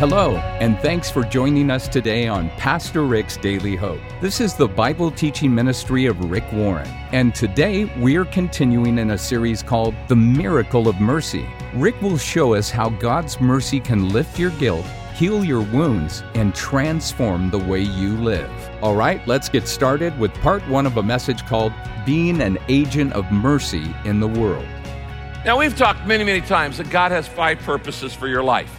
Hello, and thanks for joining us today on Pastor Rick's Daily Hope. This is the Bible teaching ministry of Rick Warren, and today we're continuing in a series called The Miracle of Mercy. Rick will show us how God's mercy can lift your guilt, heal your wounds, and transform the way you live. All right, let's get started with part one of a message called Being an Agent of Mercy in the World. Now, we've talked many times that God has 5 purposes for your life.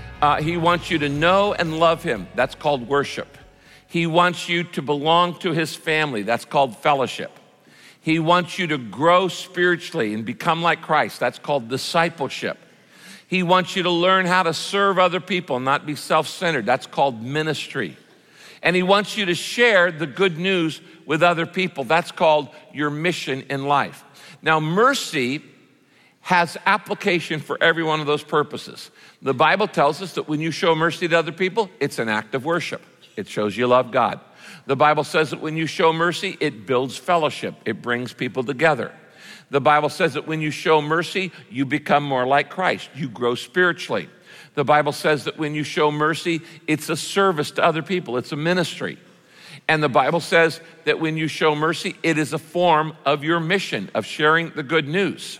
He wants you to know and love Him. That's called worship. He wants you to belong to His family. That's called fellowship. He wants you to grow spiritually and become like Christ. That's called discipleship. He wants you to learn how to serve other people, not be self-centered. That's called ministry. And He wants you to share the good news with other people. That's called your mission in life. Now, mercy has application for every one of those purposes. The Bible tells us that when you show mercy to other people, it's an act of worship. It shows you love God. The Bible says that when you show mercy, it builds fellowship. It brings people together. The Bible says that when you show mercy, you become more like Christ. You grow spiritually. The Bible says that when you show mercy, it's a service to other people. It's a ministry. And the Bible says that when you show mercy, it is a form of your mission of sharing the good news.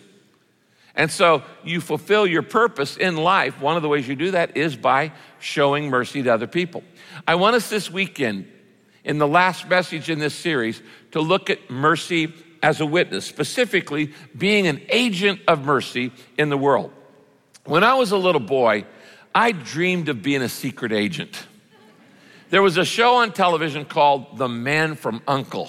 And so you fulfill your purpose in life. One of the ways you do that is by showing mercy to other people. I want us this weekend, in the last message in this series, to look at mercy as a witness, specifically being an agent of mercy in the world. When I was a little boy, I dreamed of being a secret agent. There was a show on television called The Man from U.N.C.L.E.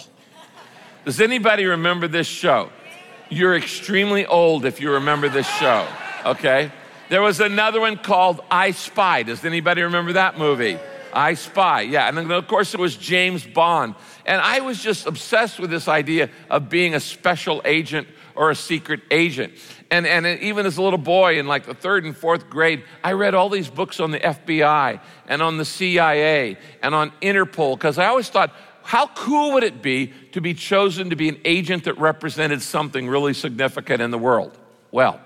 Does anybody remember this show? You're extremely old if you remember this show, okay? There was another one called I Spy. Does anybody remember that movie? I Spy, yeah. And then, of course, it was James Bond. And I was just obsessed with this idea of being a special agent or a secret agent. And even as a little boy in like the 3rd and 4th grade, I read all these books on the FBI and on the CIA and on Interpol, because I always thought, how cool would it be to be chosen to be an agent that represented something really significant in the world? Well,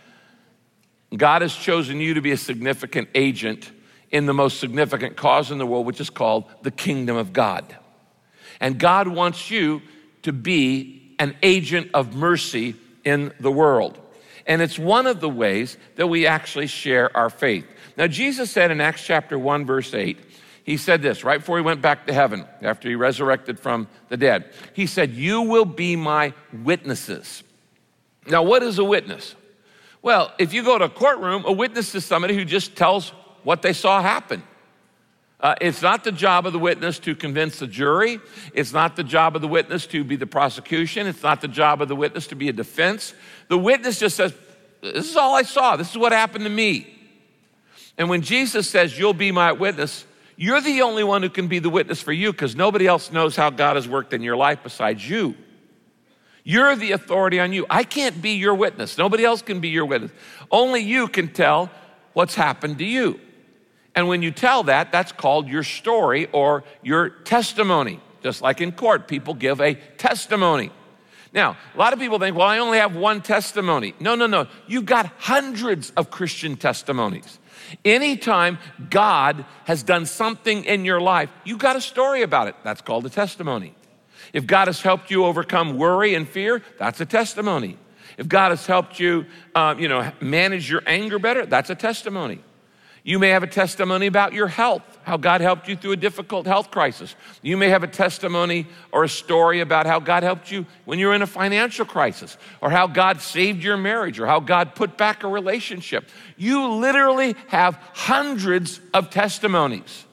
God has chosen you to be a significant agent in the most significant cause in the world, which is called the kingdom of God. And God wants you to be an agent of mercy in the world. And it's one of the ways that we actually share our faith. Now, Jesus said in Acts chapter 1, verse 8, He said this right before He went back to heaven, after He resurrected from the dead. He said, "You will be my witnesses." Now, what is a witness? Well, if you go to a courtroom, a witness is somebody who just tells what they saw happen. It's not the job of the witness to convince the jury. It's not the job of the witness to be the prosecution. It's not the job of the witness to be a defense. The witness just says, "This is all I saw. This is what happened to me." And when Jesus says, "You'll be my witness," you're the only one who can be the witness for you, because nobody else knows how God has worked in your life besides you. You're the authority on you. I can't be your witness. Nobody else can be your witness. Only you can tell what's happened to you. And when you tell that, that's called your story or your testimony. Just like in court, people give a testimony. Now, a lot of people think, well, I only have one testimony. No. You've got hundreds of Christian testimonies. Anytime God has done something in your life, you've got a story about it. That's called a testimony. If God has helped you overcome worry and fear, that's a testimony. If God has helped you, manage your anger better, that's a testimony. You may have a testimony about your health, how God helped you through a difficult health crisis. You may have a testimony or a story about how God helped you when you're in a financial crisis, or how God saved your marriage, or how God put back a relationship. You literally have hundreds of testimonies.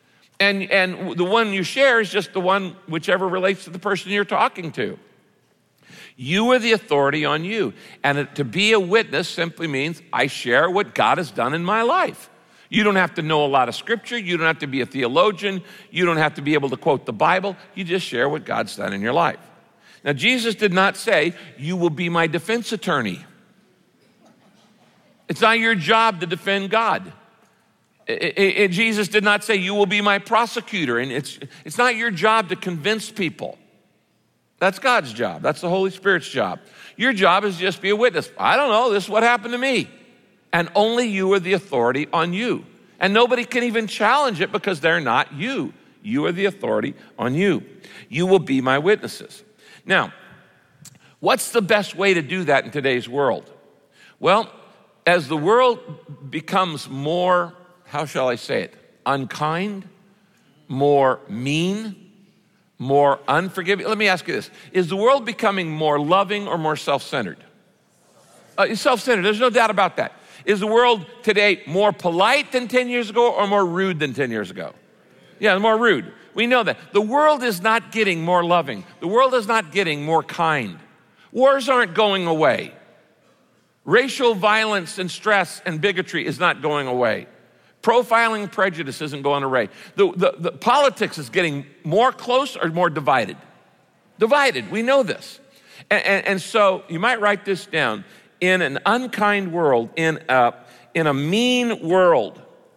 And the one you share is just the one whichever relates to the person you're talking to. You are the authority on you. And to be a witness simply means I share what God has done in my life. You don't have to know a lot of scripture. You don't have to be a theologian. You don't have to be able to quote the Bible. You just share what God's done in your life. Now, Jesus did not say, "You will be my defense attorney." It's not your job to defend God. Jesus did not say, "You will be my prosecutor." And it's not your job to convince people. That's God's job. That's the Holy Spirit's job. Your job is just be a witness. I don't know, this is what happened to me. And only you are the authority on you. And nobody can even challenge it because they're not you. You are the authority on you. You will be my witnesses. Now, what's the best way to do that in today's world? Well, as the world becomes more, how shall I say it, unkind, more mean, more unforgiving. Let me ask you this. Is the world becoming more loving or more self-centered? Self-centered, there's no doubt about that. Is the world today more polite than 10 years ago or more rude than 10 years ago? Yeah, more rude. We know that. The world is not getting more loving. The world is not getting more kind. Wars aren't going away. Racial violence and stress and bigotry is not going away. Profiling prejudice isn't going away. The politics is getting more close or more divided? Divided, we know this. And so you might write this down. In an unkind world, in a mean world,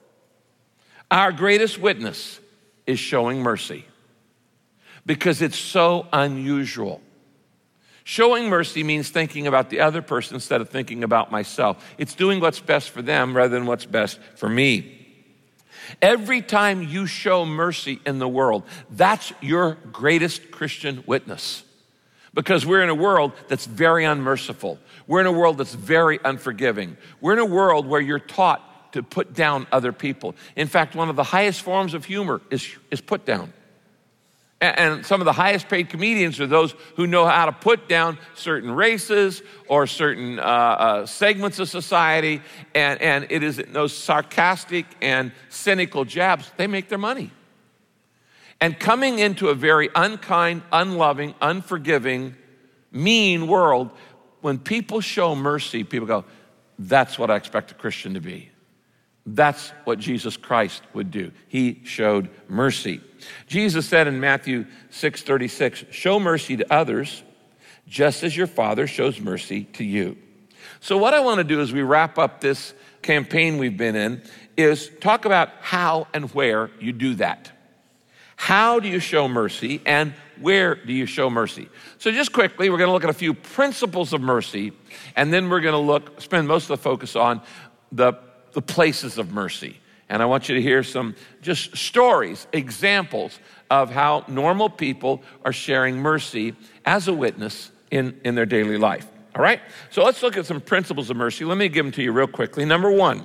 our greatest witness is showing mercy because it's so unusual. Showing mercy means thinking about the other person instead of thinking about myself. It's doing what's best for them rather than what's best for me. Every time you show mercy in the world, that's your greatest Christian witness. Because we're in a world that's very unmerciful. We're in a world that's very unforgiving. We're in a world where you're taught to put down other people. In fact, one of the highest forms of humor is put down. And some of the highest paid comedians are those who know how to put down certain races or certain segments of society. And it is those sarcastic and cynical jabs, they make their money. And coming into a very unkind, unloving, unforgiving, mean world, when people show mercy, people go, that's what I expect a Christian to be. That's what Jesus Christ would do. He showed mercy. Jesus said in Matthew 6:36, show mercy to others just as your Father shows mercy to you. So what I want to do as we wrap up this campaign we've been in is talk about how and where you do that. How do you show mercy and where do you show mercy? So just quickly, we're going to look at a few principles of mercy, and then we're going to spend most of the focus on the places of mercy. And I want you to hear some just stories, examples of how normal people are sharing mercy as a witness in their daily life. All right? So let's look at some principles of mercy. Let me give them to you real quickly. Number one,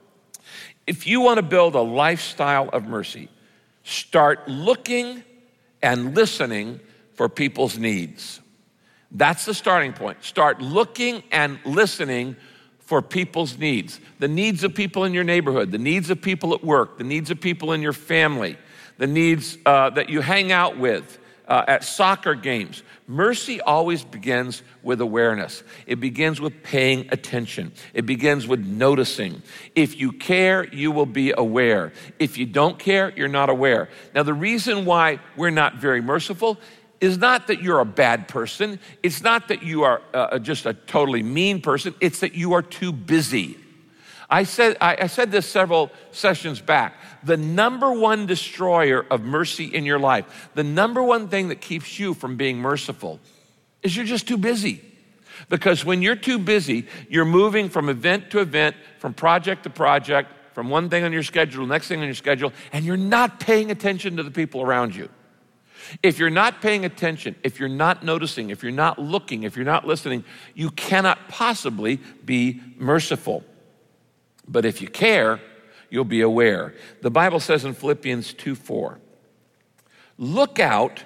if you want to build a lifestyle of mercy, start looking and listening for people's needs. That's the starting point. Start looking and listening for people's needs. The needs of people in your neighborhood, the needs of people at work, the needs of people in your family, the needs that you hang out with at soccer games. Mercy always begins with awareness. It begins with paying attention. It begins with noticing. If you care, you will be aware. If you don't care, you're not aware. Now, the reason why we're not very merciful is not that you're a bad person. It's not that you are just a totally mean person. It's that you are too busy. I said this several sessions back. The number one destroyer of mercy in your life, the number one thing that keeps you from being merciful is you're just too busy. Because when you're too busy, you're moving from event to event, from project to project, from one thing on your schedule to the next thing on your schedule, and you're not paying attention to the people around you. If you're not paying attention, if you're not noticing, if you're not looking, if you're not listening, you cannot possibly be merciful. But if you care, you'll be aware. The Bible says in Philippians 2:4, look out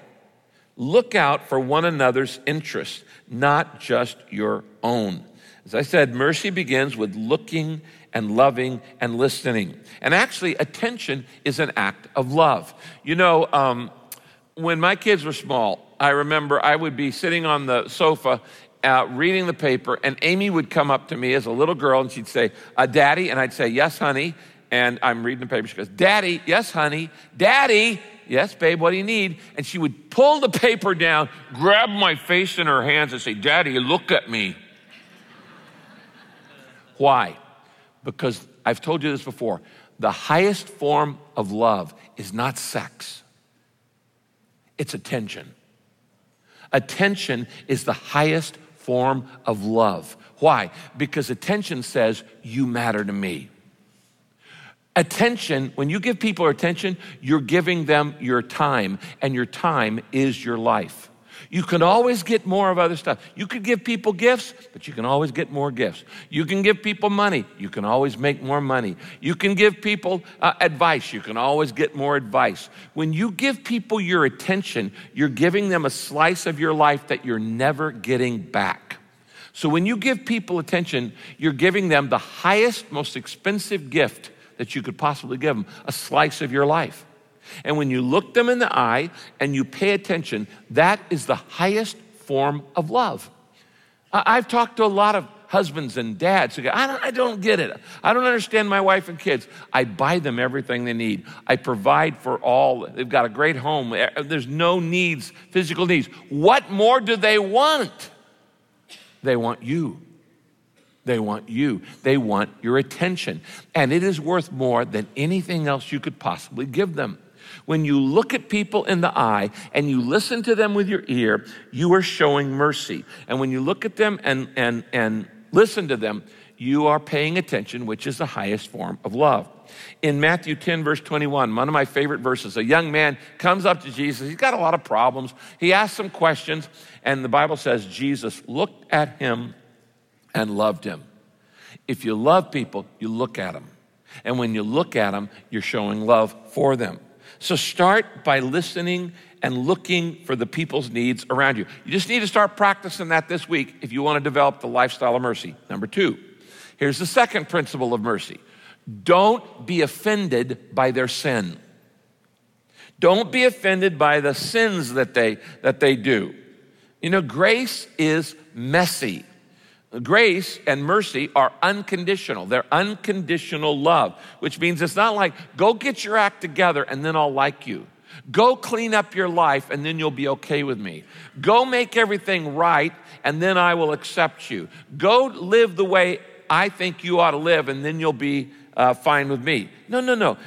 for one another's interests, not just your own. As I said, mercy begins with looking and loving and listening. And actually, attention is an act of love. You know, when my kids were small, I remember I would be sitting on the sofa reading the paper, and Amy would come up to me as a little girl, and she'd say, Daddy, and I'd say, yes, honey, and I'm reading the paper. She goes, Daddy, yes, honey, Daddy, yes, babe, what do you need? And she would pull the paper down, grab my face in her hands, and say, Daddy, look at me. Why? Because I've told you this before, the highest form of love is not sex. It's attention. Attention is the highest form of love. Why? Because attention says, you matter to me. Attention, when you give people attention, you're giving them your time, and your time is your life. You can always get more of other stuff. You could give people gifts, but you can always get more gifts. You can give people money. You can always make more money. You can give people advice. You can always get more advice. When you give people your attention, you're giving them a slice of your life that you're never getting back. So when you give people attention, you're giving them the highest, most expensive gift that you could possibly give them, a slice of your life. And when you look them in the eye and you pay attention, that is the highest form of love. I've talked to a lot of husbands and dads who go, I don't get it. I don't understand my wife and kids. I buy them everything they need. I provide for all. They've got a great home. There's no needs, physical needs. What more do they want? They want you. They want you. They want your attention. And it is worth more than anything else you could possibly give them. When you look at people in the eye and you listen to them with your ear, you are showing mercy. And when you look at them and listen to them, you are paying attention, which is the highest form of love. In Matthew 10, verse 21, one of my favorite verses, a young man comes up to Jesus. He's got a lot of problems. He asks some questions, and the Bible says Jesus looked at him and loved him. If you love people, you look at them. And when you look at them, you're showing love for them. So start by listening and looking for the people's needs around you. You just need to start practicing that this week if you want to develop the lifestyle of mercy. Number 2, here's the second principle of mercy. Don't be offended by their sin. Don't be offended by the sins that they do. You know, grace is messy. Grace and mercy are unconditional. They're unconditional love, which means it's not like, go get your act together and then I'll like you. Go clean up your life and then you'll be okay with me. Go make everything right and then I will accept you. Go live the way I think you ought to live and then you'll be fine with me. No.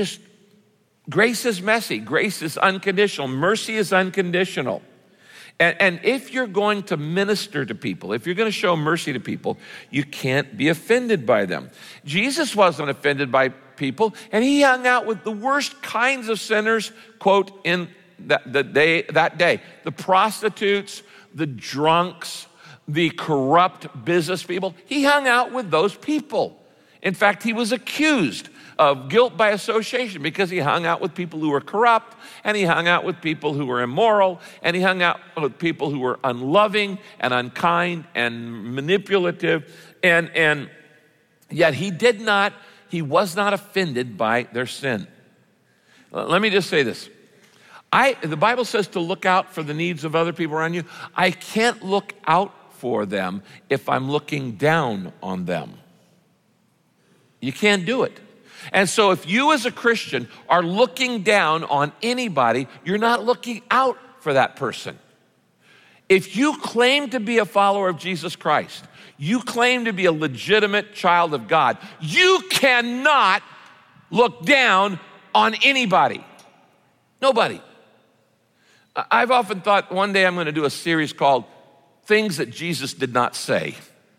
Grace is messy. Grace is unconditional. Mercy is unconditional. And if you're going to minister to people, if you're going to show mercy to people, you can't be offended by them. Jesus wasn't offended by people, and he hung out with the worst kinds of sinners, quote, in that day. The prostitutes, the drunks, the corrupt business people. He hung out with those people. In fact, he was accused of guilt by association because he hung out with people who were corrupt, and he hung out with people who were immoral, and he hung out with people who were unloving and unkind and manipulative, and yet he was not offended by their sin. Let me just say this. The Bible says to look out for the needs of other people around you. I can't look out for them if I'm looking down on them. You can't do it. And so if you as a Christian are looking down on anybody, you're not looking out for that person. If you claim to be a follower of Jesus Christ, you claim to be a legitimate child of God, you cannot look down on anybody. Nobody. I've often thought one day I'm going to do a series called Things That Jesus Did Not Say.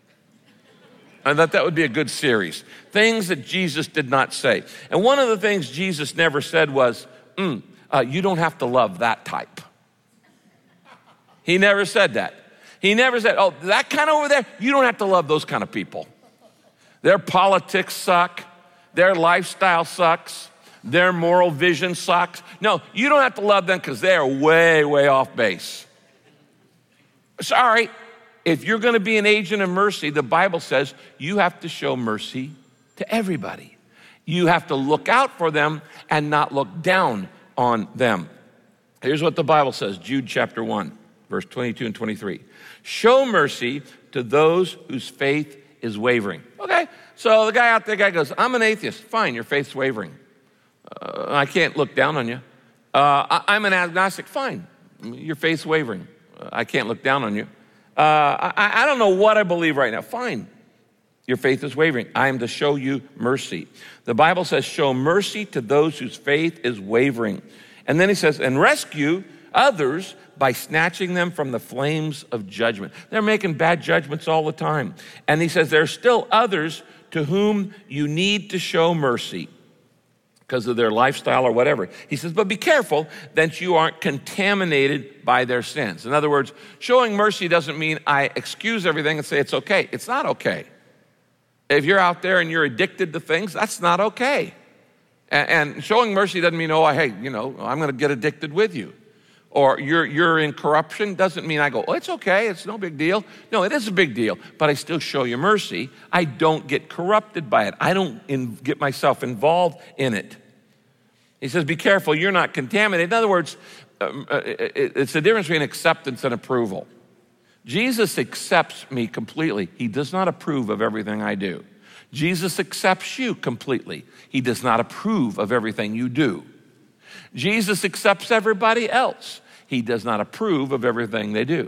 I thought that would be a good series. Things that Jesus did not say. And one of the things Jesus never said was, you don't have to love that type. He never said that. He never said, oh, that kind of over there, you don't have to love those kind of people. Their politics suck. Their lifestyle sucks. Their moral vision sucks. No, you don't have to love them because they are way, way off base. Sorry. If you're going to be an agent of mercy, the Bible says you have to show mercy to everybody. You have to look out for them and not look down on them. Here's what the Bible says, Jude chapter 1, verse 22 and 23. Show mercy to those whose faith is wavering. Okay, so the guy goes, I'm an atheist. Fine, your faith's wavering. I can't look down on you. I'm an agnostic. Fine, your faith's wavering. I can't look down on you. I don't know what I believe right now. Fine. Your faith is wavering. I am to show you mercy. The Bible says, show mercy to those whose faith is wavering. And then he says, and rescue others by snatching them from the flames of judgment. They're making bad judgments all the time. And he says, there are still others to whom you need to show mercy. because of their lifestyle or whatever. He says, but be careful that you aren't contaminated by their sins. In other words, showing mercy doesn't mean I excuse everything and say it's okay. It's not okay. If you're out there and you're addicted to things, that's not okay. And showing mercy doesn't mean, hey, I'm going to get addicted with you. Or you're in corruption doesn't mean I go, it's okay, it's no big deal. No, it is a big deal, but I still show you mercy. I don't get corrupted by it. I don't get myself involved in it. He says, be careful, you're not contaminated. In other words, it's the difference between acceptance and approval. Jesus accepts me completely. He does not approve of everything I do. Jesus accepts you completely. He does not approve of everything you do. Jesus accepts everybody else. He does not approve of everything they do.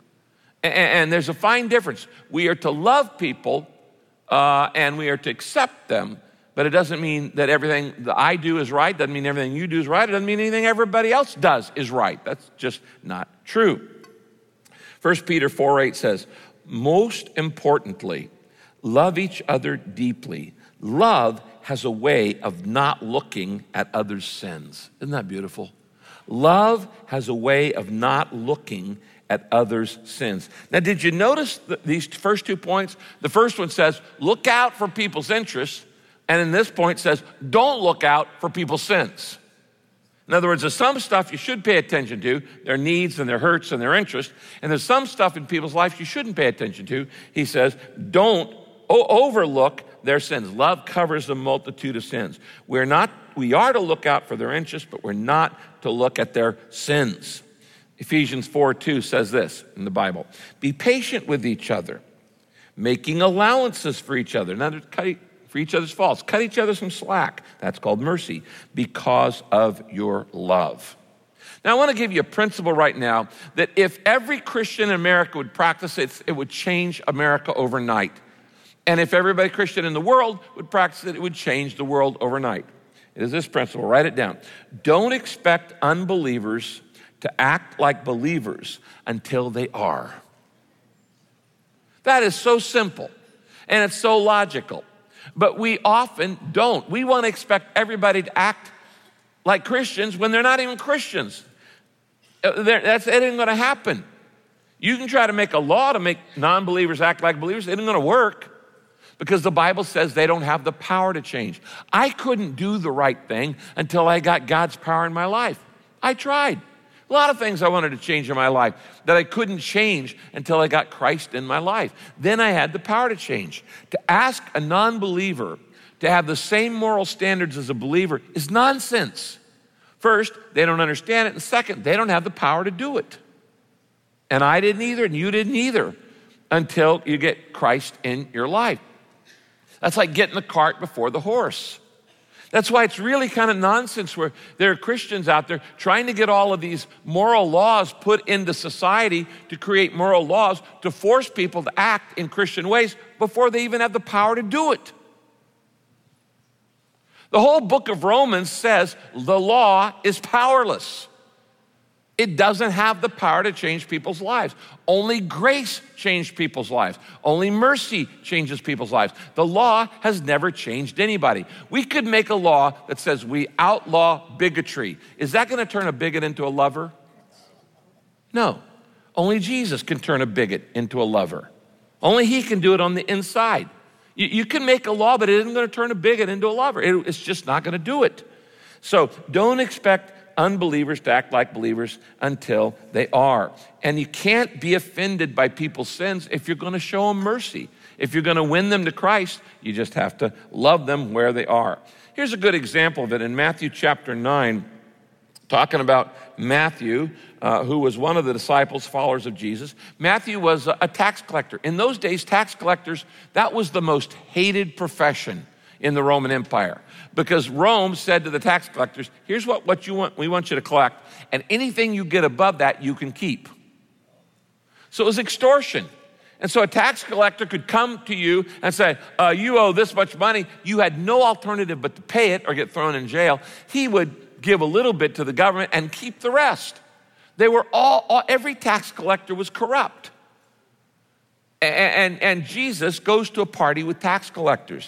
And there's a fine difference. We are to love people and we are to accept them, but it doesn't mean that everything that I do is right. Doesn't mean everything you do is right. It doesn't mean anything everybody else does is right. That's just not true. 1 Peter 4:8 says, most importantly, love each other deeply. Love has a way of not looking at others' sins. Isn't that beautiful? Love has a way of not looking at others' sins. Now, did you notice these first 2 points? The first one says, look out for people's interests. And in this point says, don't look out for people's sins. In other words, there's some stuff you should pay attention to, their needs and their hurts and their interests. And there's some stuff in people's lives you shouldn't pay attention to. He says, don't overlook their sins. Love covers a multitude of sins. We are to look out for their interests, but we're not to look at their sins. Ephesians 4:2 says this in the Bible, be patient with each other, making allowances for each other. Now, for each other's faults. Cut each other some slack. That's called mercy, because of your love. Now, I want to give you a principle right now that if every Christian in America would practice it, it would change America overnight. And if everybody Christian in the world would practice it, it would change the world overnight. It is this principle. Write it down. Don't expect unbelievers to act like believers until they are. That is so simple, and it's so logical. But we often don't. We want to expect everybody to act like Christians when they're not even Christians. That ain't going to happen. You can try to make a law to make non-believers act like believers. It ain't going to work because the Bible says they don't have the power to change. I couldn't do the right thing until I got God's power in my life. I tried. A lot of things I wanted to change in my life that I couldn't change until I got Christ in my life. Then I had the power to change. To ask a non-believer to have the same moral standards as a believer is nonsense. First, they don't understand it. And second, they don't have the power to do it. And I didn't either, and you didn't either, until you get Christ in your life. That's like getting the cart before the horse. That's why it's really kind of nonsense where there are Christians out there trying to get all of these moral laws put into society to create moral laws to force people to act in Christian ways before they even have the power to do it. The whole book of Romans says the law is powerless. It doesn't have the power to change people's lives. Only grace changed people's lives. Only mercy changes people's lives. The law has never changed anybody. We could make a law that says we outlaw bigotry. Is that going to turn a bigot into a lover? No. Only Jesus can turn a bigot into a lover. Only he can do it on the inside. You can make a law, but it isn't going to turn a bigot into a lover. It's just not going to do it. So don't expect unbelievers to act like believers until they are. And you can't be offended by people's sins if you're going to show them mercy. If you're going to win them to Christ, you just have to love them where they are. Here's a good example of it in Matthew chapter 9, talking about Matthew, who was one of the disciples, followers of Jesus. Matthew was a tax collector. In those days, tax collectors, that was the most hated profession in the Roman Empire. Because Rome said to the tax collectors, here's what you want, we want you to collect, and anything you get above that, you can keep. So it was extortion. And so a tax collector could come to you and say, you owe this much money. You had no alternative but to pay it or get thrown in jail. He would give a little bit to the government and keep the rest. They were every tax collector was corrupt. And Jesus goes to a party with tax collectors.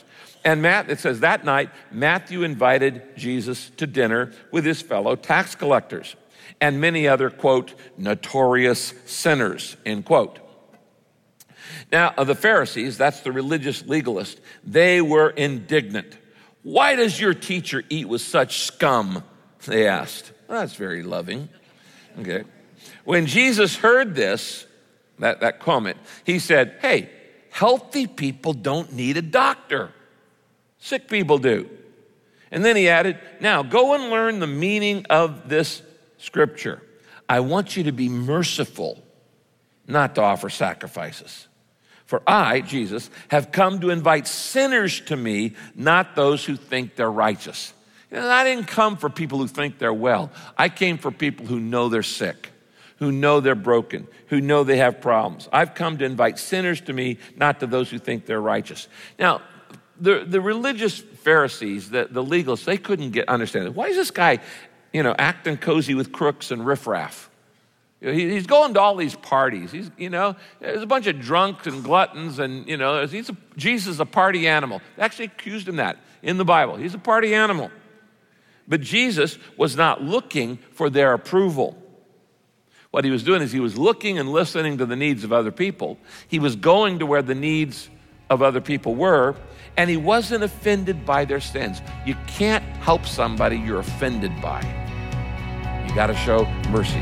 And it says that night, Matthew invited Jesus to dinner with his fellow tax collectors and many other, quote, notorious sinners, end quote. Now, the Pharisees, that's the religious legalists, they were indignant. Why does your teacher eat with such scum? They asked. Well, that's very loving. Okay. When Jesus heard this, that comment, he said, hey, healthy people don't need a doctor. Sick people do. And then he added, now go and learn the meaning of this scripture. I want you to be merciful, not to offer sacrifices. For I, Jesus, have come to invite sinners to me, not those who think they're righteous. And I didn't come for people who think they're well. I came for people who know they're sick, who know they're broken, who know they have problems. I've come to invite sinners to me, not to those who think they're righteous. Now, the religious Pharisees, the legalists, they couldn't understand it. Why is this guy, acting cozy with crooks and riffraff? He's going to all these parties. There's a bunch of drunks and gluttons, and Jesus is a party animal. They actually accused him that in the Bible. He's a party animal. But Jesus was not looking for their approval. What he was doing is he was looking and listening to the needs of other people. He was going to where the needs of other people were, and he wasn't offended by their sins. You can't help somebody you're offended by. You got to show mercy.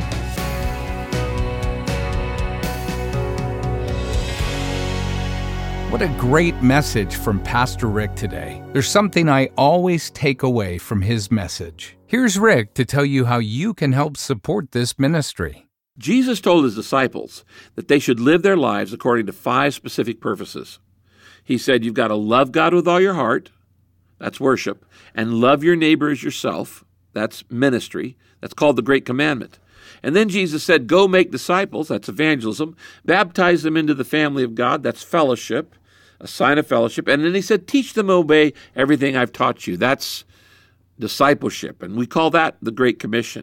What a great message from Pastor Rick today. There's something I always take away from his message. Here's Rick to tell you how you can help support this ministry. Jesus told his disciples that they should live their lives according to 5 specific purposes. He said, you've got to love God with all your heart, that's worship, and love your neighbor as yourself, that's ministry, that's called the Great Commandment. And then Jesus said, go make disciples, that's evangelism, baptize them into the family of God, that's fellowship, a sign of fellowship. And then he said, teach them to obey everything I've taught you, that's discipleship, and we call that the Great Commission.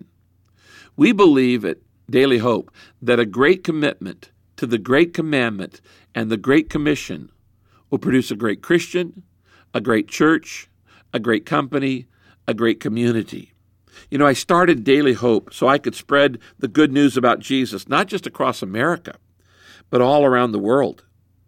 We believe at Daily Hope that a great commitment to the Great Commandment and the Great Commission will produce a great Christian, a great church, a great company, a great community. I started Daily Hope so I could spread the good news about Jesus, not just across America, but all around the world.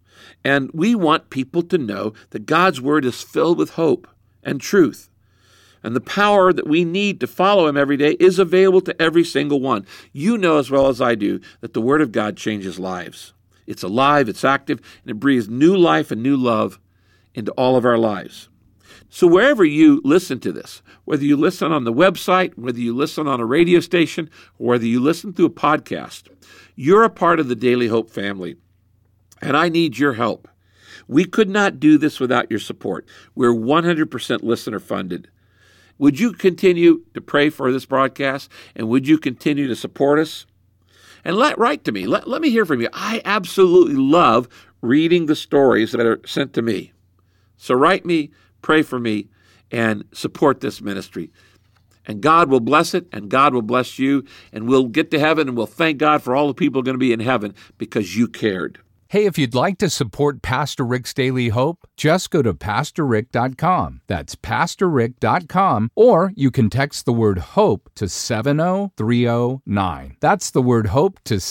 And we want people to know that God's Word is filled with hope and truth. And the power that we need to follow Him every day is available to every single one. You know as well as I do that the Word of God changes lives. It's alive, it's active, and it breathes new life and new love into all of our lives. So wherever you listen to this, whether you listen on the website, whether you listen on a radio station, or whether you listen through a podcast, you're a part of the Daily Hope family, and I need your help. We could not do this without your support. We're 100% listener funded. Would you continue to pray for this broadcast, and would you continue to support us? And write to me. Let me hear from you. I absolutely love reading the stories that are sent to me. So write me, pray for me, and support this ministry. And God will bless it, and God will bless you, and we'll get to heaven, and we'll thank God for all the people going to be in heaven because you cared. Hey, if you'd like to support Pastor Rick's Daily Hope, just go to PastorRick.com. That's PastorRick.com, or you can text the word HOPE to 70309. That's the word HOPE to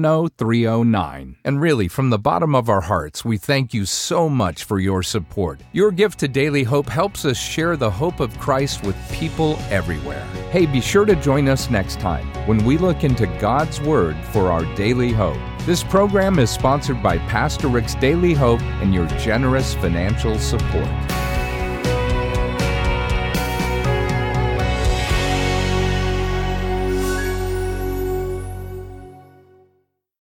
70309. And really, from the bottom of our hearts, we thank you so much for your support. Your gift to Daily Hope helps us share the hope of Christ with people everywhere. Hey, be sure to join us next time when we look into God's Word for our daily hope. This program is sponsored by Pastor Rick's Daily Hope and your generous financial support.